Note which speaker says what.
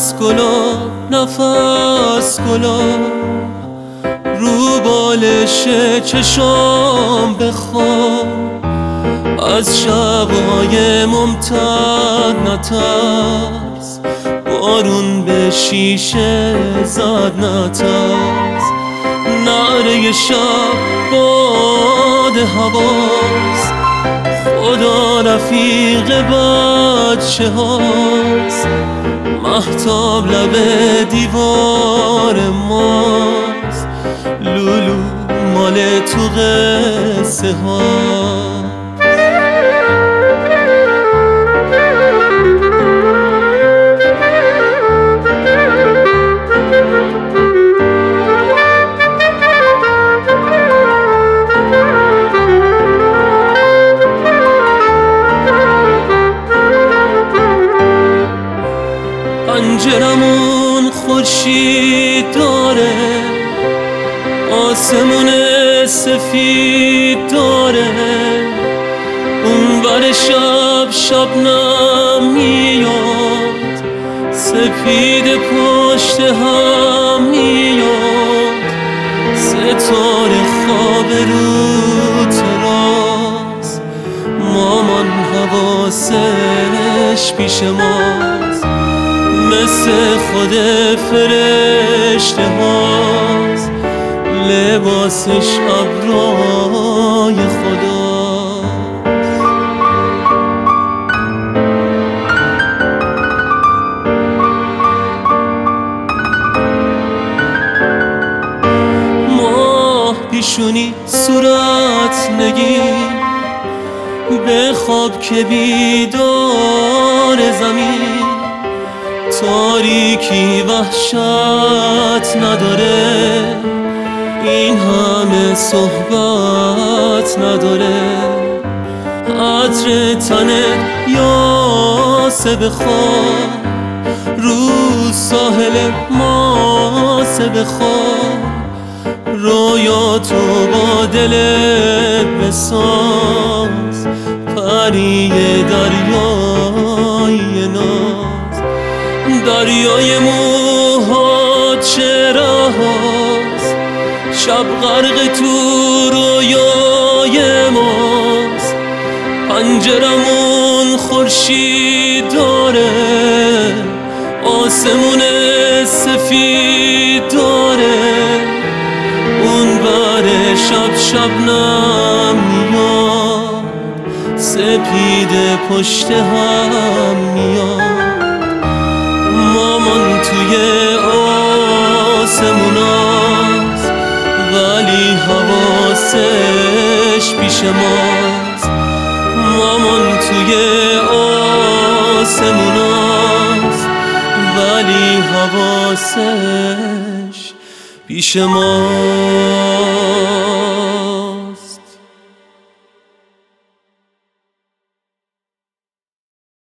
Speaker 1: نفس گلا نفس گلا رو بالش چشام بخواب، از شبای ممتد نترس، بارون به شیشه زد نترس، نعره شب باد هواست، خدا رفیق بچه هاست، مهتاب لب دیوار ماست، لولو مال تو قصه ها. پنجرمون خورشید داره، آسمون سفید داره، اونور شب شبنم میاد، سپید پشت هم میاد، ستاره خواب رو تراس، مامان حواسش پیش ماست، مثل خود فرشته هاست، لباسش ابرای خداست. ماه پیشونی صورت نگیر، به خواب که بیدار زمین، تاریکی وحشت نداره، این همه صحبت نداره، عطر تنت یاسه بخواب، رو ساحل ماسه بخواب، رویاتو با دلت بساز، پری دریای ناز، دریای موهات چرا هاست، شب غرق تو رویای ماست، پنجرمون خورشید داره، آسمون سفید داره، اون بر شب شبنم میاد، سپید پشت هم میاد، مامان توی آسموناست، ولی حواسش پیش ماست، مامان توی آسموناست، ولی حواسش پیش ماست.